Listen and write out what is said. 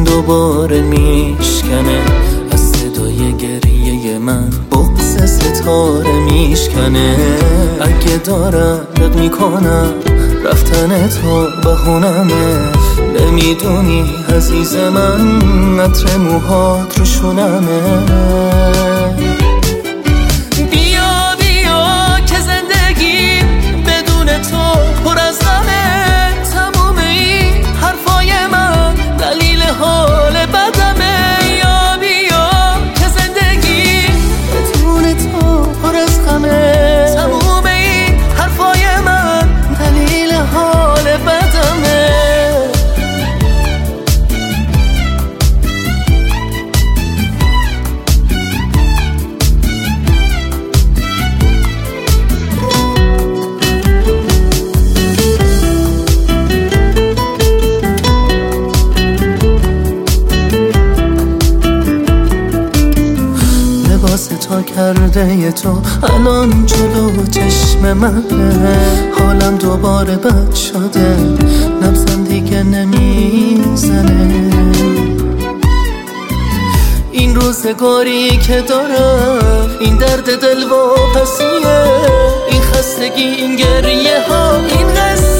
دوباره میشکنه، از صدای گریه من بغض ستاره میشکنه. اگه دارم رد میکنم رفتن تو بهونمه، نمیدونی عزیز من عطر موهات رو شونمه. بیا بیا که زندگی بدون تو پر از غمه، تموم این حرفای من دلیل حال بدمه. بیا بیا که زندگی بدون تو پر از غمه، تموم این حرفای من دلیل حال بدمه. تا کرده تو الان جلو چشم منه، حالم دوباره بد شده، نبضم دیگه نمیزنه. این روزگاری که دارم، این درد دل واپسیه، این خستگی، این گریه ها، این قصه